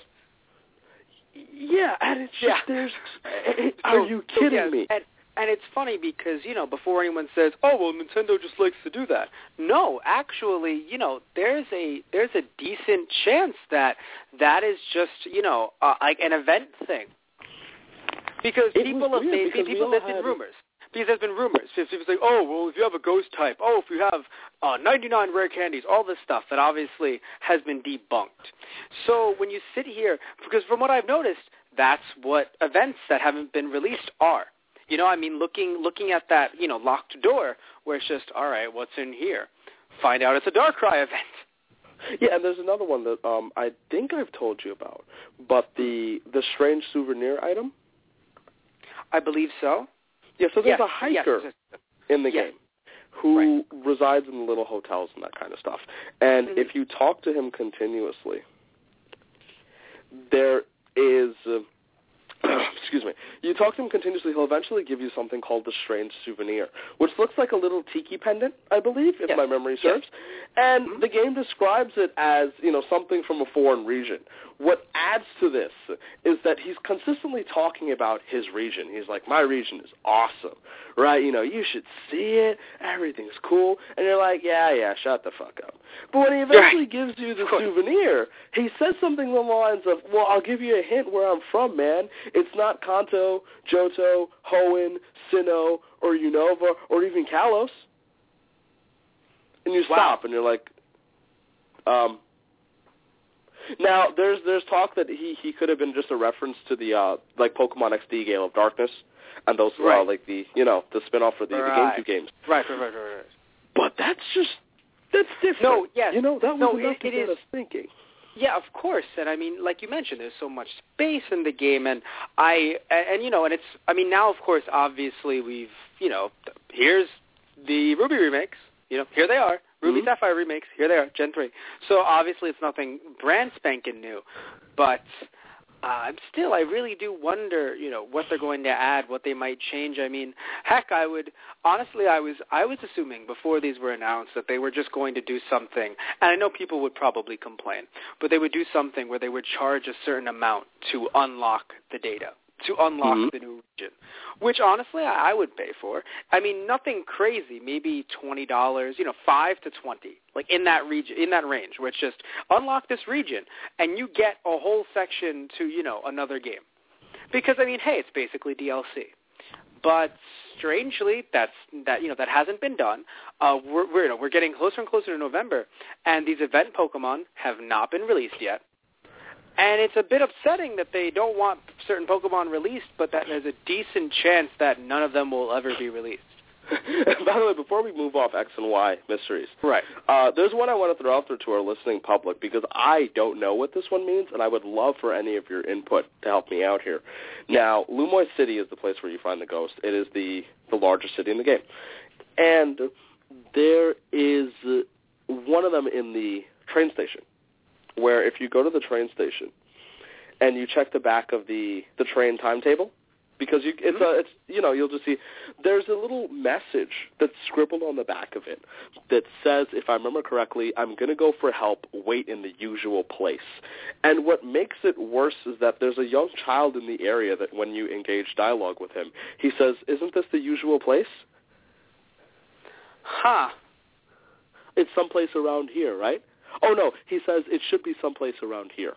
Yeah, and it's just, are you kidding me? And it's funny because, before anyone says, oh, well, Nintendo just likes to do that. No, actually, there's a decent chance that is just, like an event thing. Because people have made, there's been rumors. Because there's been rumors. People say, oh, well, if you have a ghost type, oh, if you have 99 rare candies, all this stuff that obviously has been debunked. So when you sit here, because from what I've noticed, that's what events that haven't been released are. Looking at that, locked door where it's just, all right, what's in here? Find out it's a Darkrai event. Yeah, and there's another one that I think I've told you about, but the strange souvenir item. I believe so. Yeah, so there's a hiker in the game who resides in little hotels and that kind of stuff. And if you talk to him continuously, there is... excuse me. You talk to him continuously, he'll eventually give you something called the Strange Souvenir, which looks like a little tiki pendant, I believe, if my memory serves. And the game describes it as, something from a foreign region. What adds to this is that he's consistently talking about his region. He's like, my region is awesome, right? You should see it. Everything's cool. And you're like, yeah, shut the fuck up. But when he eventually gives you the souvenir, he says something along the lines of, well, I'll give you a hint where I'm from, man. It's not Kanto, Johto, Hoenn, Sinnoh, or Unova, or even Kalos. And you stop, and you're like, Now, there's talk that he could have been just a reference to the Pokemon XD Gale of Darkness, and those the spin-off for the GameCube games. Right. But that's different. No, yes. That was enough to get us thinking. Yeah, of course. And like you mentioned, there's so much space in the game, and it's. Now, of course, obviously we've here's the Ruby remakes. Here they are. Ruby Sapphire remakes, here they are, Gen 3. So obviously it's nothing brand spanking new, but I really do wonder, what they're going to add, what they might change. Heck, I was assuming before these were announced that they were just going to do something, and I know people would probably complain, but they would do something where they would charge a certain amount to unlock the data, to unlock the new region, which honestly I would pay for. Nothing crazy, maybe $20, $5 to $20, like in that region, in that range, where it's just unlock this region and you get a whole section to, another game. Because hey, it's basically DLC. But strangely, that hasn't been done. We're getting closer and closer to November, and these event Pokemon have not been released yet. And it's a bit upsetting that they don't want certain Pokemon released, but that there's a decent chance that none of them will ever be released. By the way, before we move off X and Y mysteries, right? There's one I want to throw out there to our listening public, because I don't know what this one means, and I would love for any of your input to help me out here. Now, Lumoy City is the place where you find the ghost. It is the largest city in the game. And there is one of them in the train station, where if you go to the train station and you check the back of the train timetable, because you'll just see there's a little message that's scribbled on the back of it that says, if I remember correctly, I'm going to go for help, wait in the usual place. And what makes it worse is that there's a young child in the area that when you engage dialogue with him, he says, isn't this the usual place? Huh. It's someplace around here, right? Oh, no, he says it should be someplace around here.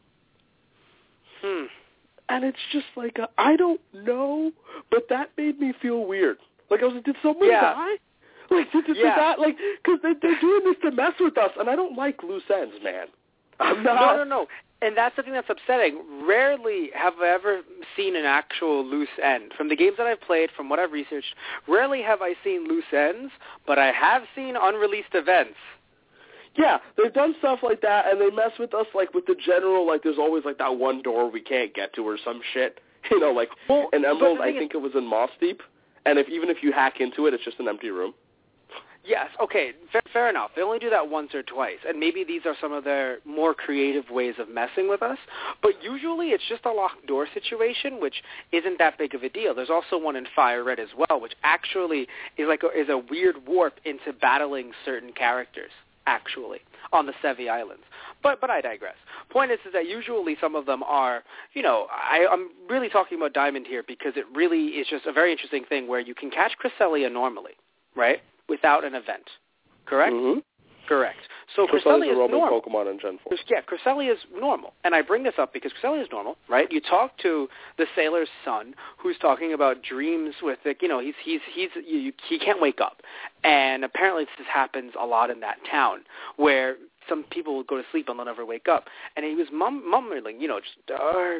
And it's just like, I don't know, but that made me feel weird. Like, I was like, did someone die? Like, did that, like, because they're doing this to mess with us, and I don't like loose ends, man. I'm not. No. And that's the thing that's upsetting. Rarely have I ever seen an actual loose end. From the games that I've played, from what I've researched, rarely have I seen loose ends, but I have seen unreleased events. Yeah, they've done stuff like that, and they mess with us, like, with the general, like, there's always, like, that one door we can't get to or some shit. You know, like, in Emerald, I think it was in Moss Deep, and even if you hack into it, it's just an empty room. Yes, okay, fair enough. They only do that once or twice, and maybe these are some of their more creative ways of messing with us, but usually it's just a locked door situation, which isn't that big of a deal. There's also one in Fire Red as well, which actually is a weird warp into battling certain characters, actually, on the Sevi Islands. But I digress. Point is that usually some of them are, I'm really talking about Diamond here because it really is just a very interesting thing where you can catch Cresselia normally, right, without an event, correct? Mm-hmm. Correct. So Cresselia is normal. Pokemon in Gen 4. Yeah, Cresselia is normal. And I bring this up because Cresselia is normal, right? You talk to the sailor's son who's talking about dreams with, he can't wake up. And apparently this happens a lot in that town where some people will go to sleep and they'll never wake up. And he was mumbling, just dark.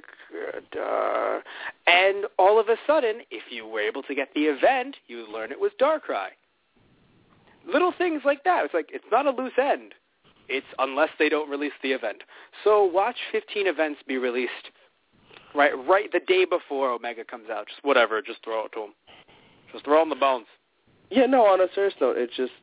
And all of a sudden, if you were able to get the event, you would learn it was Darkrai. Little things like that. It's like, it's not a loose end. It's unless they don't release the event. So watch 15 events be released right the day before Omega comes out. Just whatever, just throw it to them. Just throw them the bones. Yeah, no, on a serious note, it's just,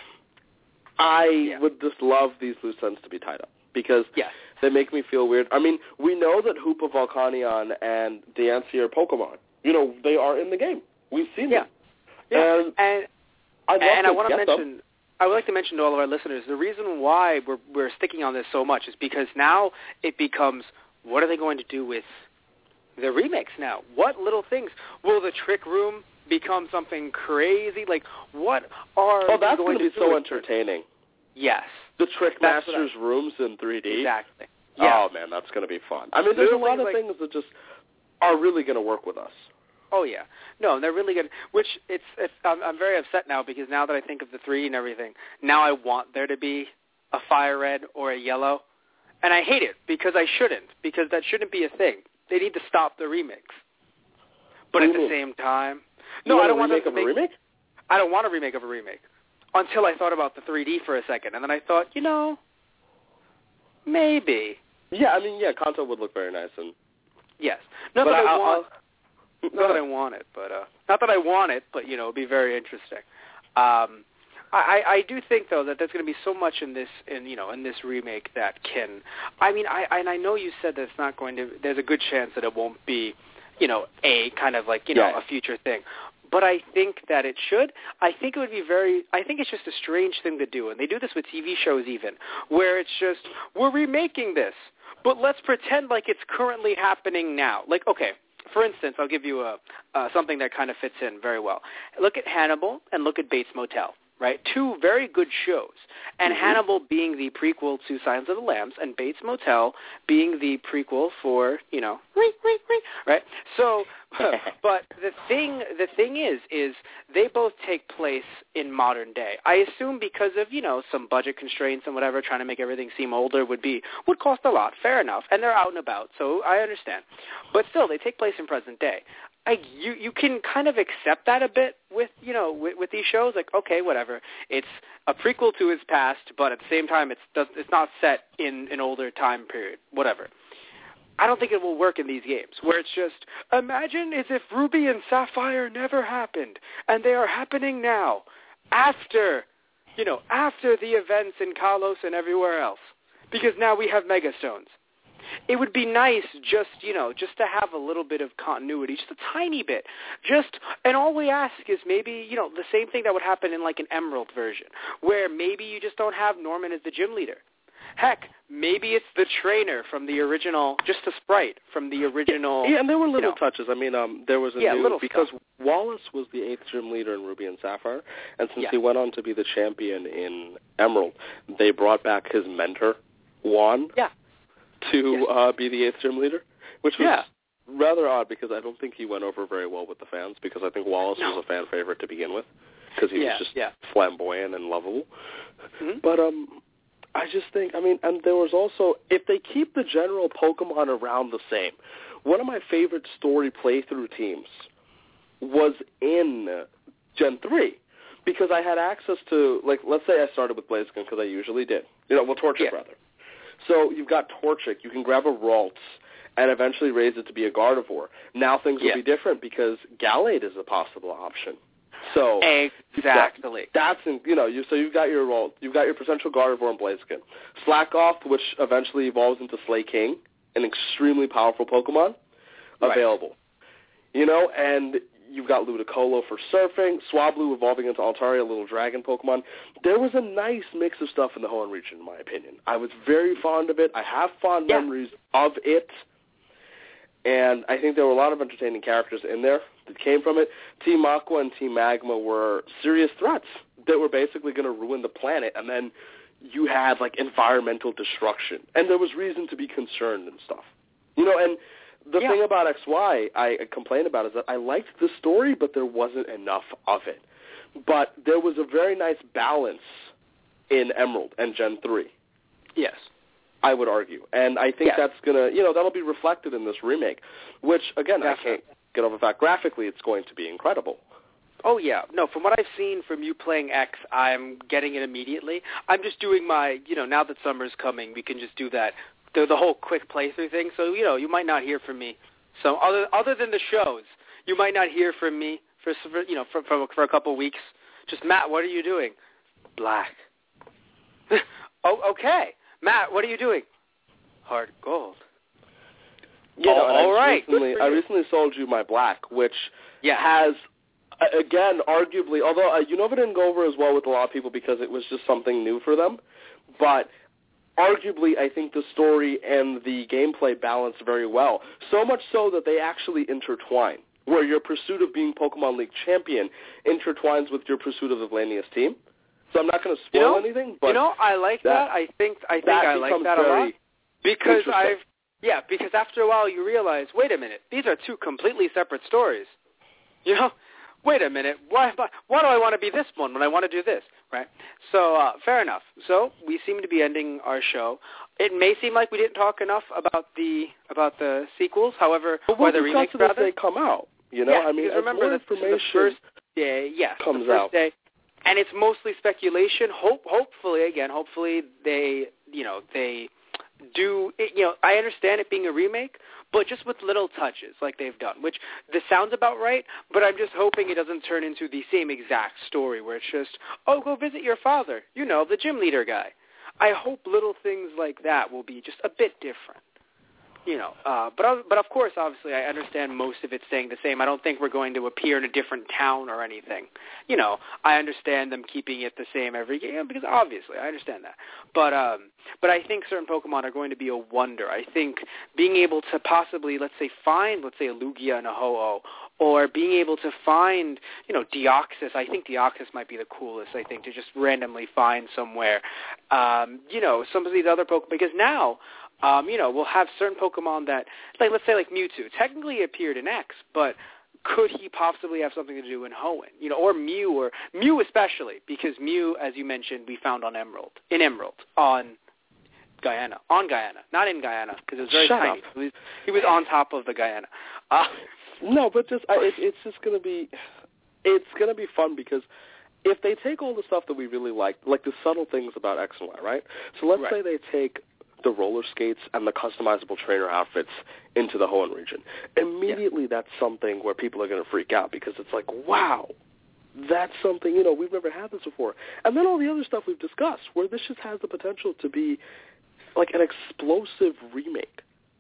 I would just love these loose ends to be tied up because they make me feel weird. I mean, we know that Hoopa, Volcanion, and Diancie are Pokemon. They are in the game. We've seen them. Yeah. And I want to mention, them. I would like to mention to all of our listeners, the reason why we're sticking on this so much is because now it becomes, what are they going to do with the remakes now? What little things? Will the Trick Room become something crazy? Like, what are that's going to be so entertaining. Yes. The Trick Master's rooms in 3D? Exactly. Yeah. Oh, man, that's going to be fun. I mean, there's a lot of things that just are really going to work with us. Oh, yeah. No, they're really good, which I'm very upset now because now that I think of the 3 and everything, now I want there to be a Fire Red or a Yellow, and I hate it because I shouldn't, because that shouldn't be a thing. They need to stop the remix. But at the same time... No, I don't want a remake? I don't want a remake of a remake until I thought about the 3D for a second, and then I thought, maybe. Yeah, I mean, console would look very nice. And yes. Not that I want it, but it'd be very interesting. I do think though that there's going to be so much in this remake that can. I mean, I know you said that it's not going to. There's a good chance that it won't be, a kind of like a future thing. But I think that it should. I think it would be I think it's just a strange thing to do, and they do this with TV shows even, where it's just we're remaking this, but let's pretend like it's currently happening now. Like, okay. For instance, I'll give you something that kind of fits in very well. Look at Hannibal and look at Bates Motel, right? 2 very good shows. And Hannibal being the prequel to Silence of the Lambs and Bates Motel being the prequel for, right? So, but the thing is they both take place in modern day. I assume because of, some budget constraints and whatever, trying to make everything seem older would cost a lot. Fair enough. And they're out and about, so I understand. But still, they take place in present day. You can kind of accept that a bit with these shows, like, okay, whatever. It's a prequel to his past, but at the same time, it's not set in an older time period, whatever. I don't think it will work in these games, where it's just, imagine as if Ruby and Sapphire never happened, and they are happening now, after the events in Kalos and everywhere else, because now we have Megastones. it would be nice just to have a little bit of continuity, just a tiny bit. And all we ask is maybe, the same thing that would happen in like an Emerald version, where maybe you just don't have Norman as the gym leader. Heck, maybe it's the trainer from the original, just a sprite from the original. Yeah, and there were little touches. I mean, there was a new, because stuff. Wallace was the 8th gym leader in Ruby and Sapphire, and since he went on to be the champion in Emerald, they brought back his mentor, Juan, to be the 8th gym leader, which was rather odd because I don't think he went over very well with the fans, because I think Wallace was a fan favorite to begin with, because he was just flamboyant and lovable. Mm-hmm. But I just think, and there was also, if they keep the general Pokemon around the same, one of my favorite story playthrough teams was in Gen 3, because I had access to, like, let's say I started with Blaziken, because I usually did. Torchic, rather. So you've got Torchic, you can grab a Ralts, and eventually raise it to be a Gardevoir. Now things will be different, because Gallade is a possible option. So exactly, that's so you've got your potential Gardevoir and Blaziken, Slakoth, which eventually evolves into Slaking, an extremely powerful Pokemon, available. And you've got Ludicolo for surfing, Swablu evolving into Altaria, a little dragon Pokemon. There was a nice mix of stuff in the Hoenn region, in my opinion. I was very fond of it. I have fond memories of it. And I think there were a lot of entertaining characters in there that came from it. Team Aqua and Team Magma were serious threats that were basically going to ruin the planet, and then you had, like, environmental destruction. And there was reason to be concerned and stuff. And the thing about XY I complain about is that I liked the story, but there wasn't enough of it. But there was a very nice balance in Emerald and Gen 3. Yes. I would argue. And I think that's going to, that'll be reflected in this remake, which, again, I can't get over the fact graphically it's going to be incredible. Oh, yeah. No, from what I've seen from you playing X, I'm getting it immediately. I'm just doing my, now that summer's coming, we can just do that, the whole quick playthrough thing. So, you might not hear from me. So other than the shows, you might not hear from me for a couple weeks. Just, Matt, what are you doing? Black. Oh, okay. Matt, what are you doing? Hard gold. Yeah, all right. I recently sold you my Black, which has, again, arguably, although it didn't go over as well with a lot of people because it was just something new for them, but arguably I think the story and the gameplay balance very well, so much so that they actually intertwine, where your pursuit of being Pokemon League champion intertwines with your pursuit of the Lanius team. So I'm not going to spoil anything, but I like that. I think I like that a lot because because after a while you realize, wait a minute, these are two completely separate stories. Wait a minute, why do I want to be this one when I want to do this, right? So fair enough. So we seem to be ending our show. It may seem like we didn't talk enough about the sequels. However, or the remakes rather, they come out. Remember that the first day, comes the first out. day. And it's mostly speculation. Hopefully they do. I understand it being a remake, but just with little touches like they've done, which this sounds about right. But I'm just hoping it doesn't turn into the same exact story where it's just, go visit your father, the gym leader guy. I hope little things like that will be just a bit different. But of course, obviously, I understand most of it staying the same. I don't think we're going to appear in a different town or anything. I understand them keeping it the same every game because obviously I understand that. But I think certain Pokemon are going to be a wonder. I think being able to possibly, find a Lugia and a Ho-Oh, or being able to find, Deoxys. I think Deoxys might be the coolest, I think, to just randomly find somewhere. Some of these other Pokemon, because now, we'll have certain Pokemon that, let's say Mewtwo, technically appeared in X, but could he possibly have something to do in Hoenn? Or Mew especially, because Mew, as you mentioned, we found on Emerald, on Guyana, not in Guyana, because it was very tiny. He was on top of the Guyana. No, but it's just going to be, fun because if they take all the stuff that we really like the subtle things about X and Y, right? So let's say they take the roller skates and the customizable trainer outfits into the Hoenn region. Immediately that's something where people are going to freak out because it's like, wow, that's something, we've never had this before. And then all the other stuff we've discussed where this just has the potential to be like an explosive remake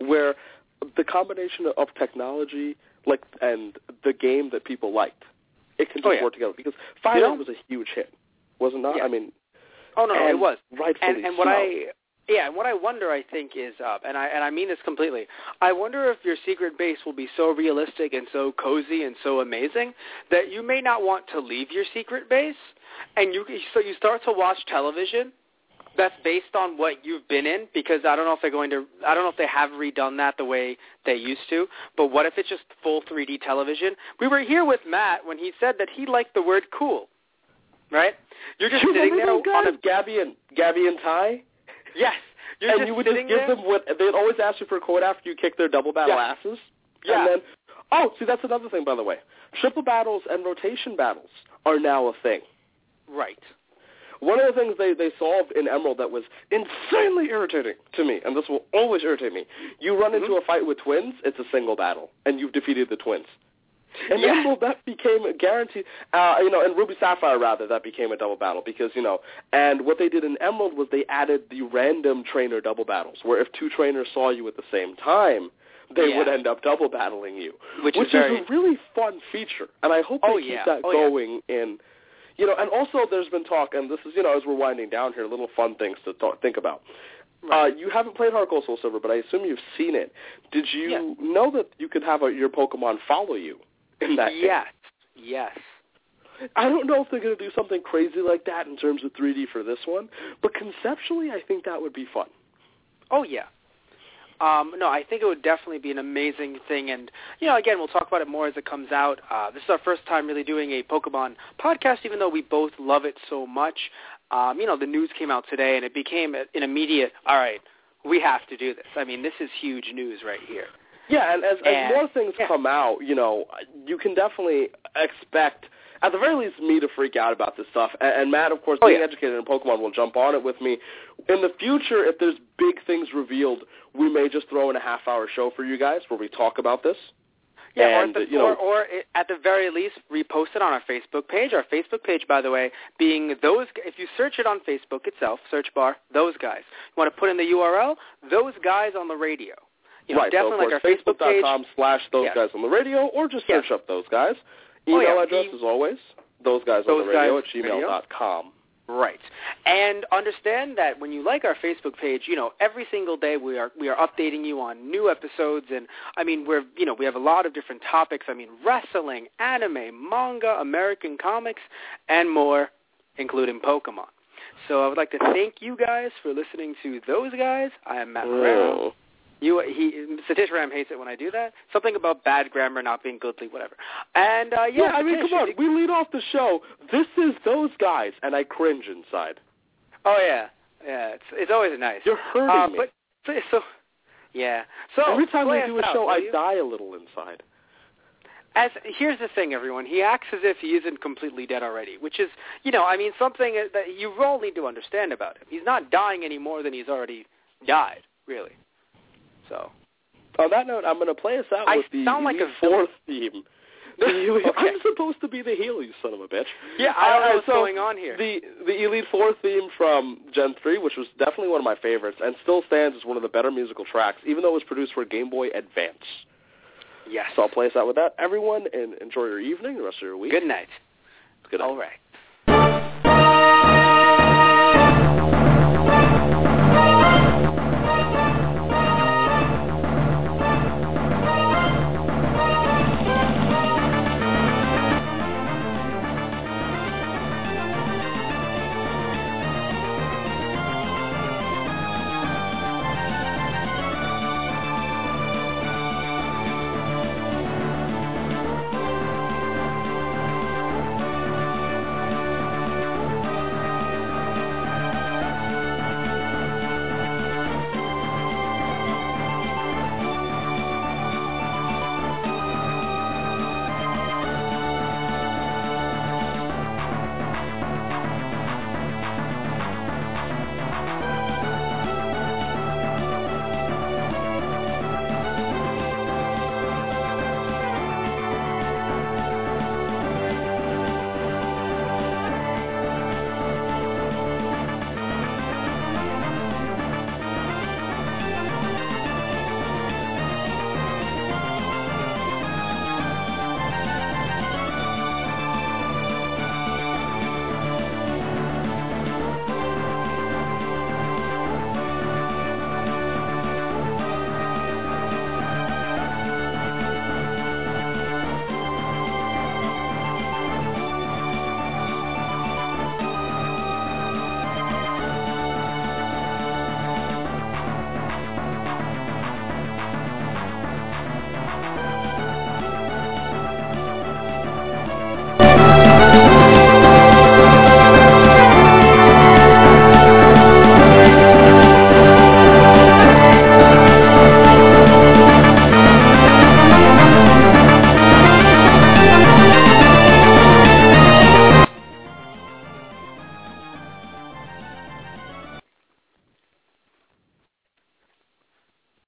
where the combination of technology and the game that people liked, it can just work together. Because Fire Emblem was a huge hit, was it not? Yeah. I mean, it was. Rightfully and so. what I wonder, I think, is, and I mean this completely, I wonder if your secret base will be so realistic and so cozy and so amazing that you may not want to leave your secret base, and so you start to watch television that's based on what you've been in, because I don't know if they have redone that the way they used to, but what if it's just full 3D television? We were here with Matt when he said that he liked the word cool, right? You're just sitting there on a... Gabby and Ty? Yes. You're and just you would sitting just give there. them what they'd always ask you for a code after you kick their double battle asses. Yeah. And then, see, that's another thing, by the way. Triple battles and rotation battles are now a thing. Right. One of the things they solved in Emerald that was insanely irritating to me, and this will always irritate me, you run into a fight with twins, it's a single battle, and you've defeated the twins. In Emerald, that became a guaranteed, in Ruby Sapphire, rather, that became a double battle because, and what they did in Emerald was they added the random trainer double battles, where if two trainers saw you at the same time, they would end up double battling you, which is a really fun feature, and I hope they keep that going in. And also there's been talk, and this is, as we're winding down here, little fun things to think about. Right. You haven't played Heart Gold Soul Silver, but I assume you've seen it. Did you know that you could have your Pokemon follow you in that game? Yes. I don't know if they're going to do something crazy like that in terms of 3D for this one, but conceptually I think that would be fun. Oh, yeah. No, I think it would definitely be an amazing thing. And, again, we'll talk about it more as it comes out. This is our first time really doing a Pokemon podcast, even though we both love it so much. The news came out today, and it became an immediate, all right, we have to do this. I mean, this is huge news right here. Yeah, and as more things come out, you can definitely expect, at the very least, me to freak out about this stuff. And Matt, of course, being educated in Pokemon, will jump on it with me. In the future, if there's big things revealed, we may just throw in a half-hour show for you guys where we talk about this. Yeah, or at the very least, repost it on our Facebook page. Our Facebook page, by the way, being those, if you search it on Facebook itself, search bar, those guys. You want to put in the URL, those guys on the radio. Right, definitely so of course, like our Facebook page. Facebook.com/those guys on the radio, or just search up those guys. Email address, as always, those guys on the radio at gmail.com. Right. And understand that when you like our Facebook page, every single day we are updating you on new episodes, and I mean we have a lot of different topics. I mean wrestling, anime, manga, American comics, and more, including Pokemon. So I would like to thank you guys for listening to Those Guys. I am Matt Moreno. Satish Ram hates it when I do that. Something about bad grammar not being goodly, whatever. And I mean, come on, we lead off the show. This is Those Guys, and I cringe inside. Oh yeah, it's always nice. You're hurting me. So every time we do a show, I die a little inside. Here's the thing, everyone. He acts as if he isn't completely dead already, which is, something that you all need to understand about him. He's not dying any more than he's already died, really. So, on that note, I'm going to play us out with the Elite Four theme. I'm supposed to be the heel, you son of a bitch. Yeah, I don't know what's going on here. The Elite Four theme from Gen 3, which was definitely one of my favorites, and still stands as one of the better musical tracks, even though it was produced for Game Boy Advance. Yes. So I'll play us out with that. Everyone, and enjoy your evening, the rest of your week. Good night. Good night. All right.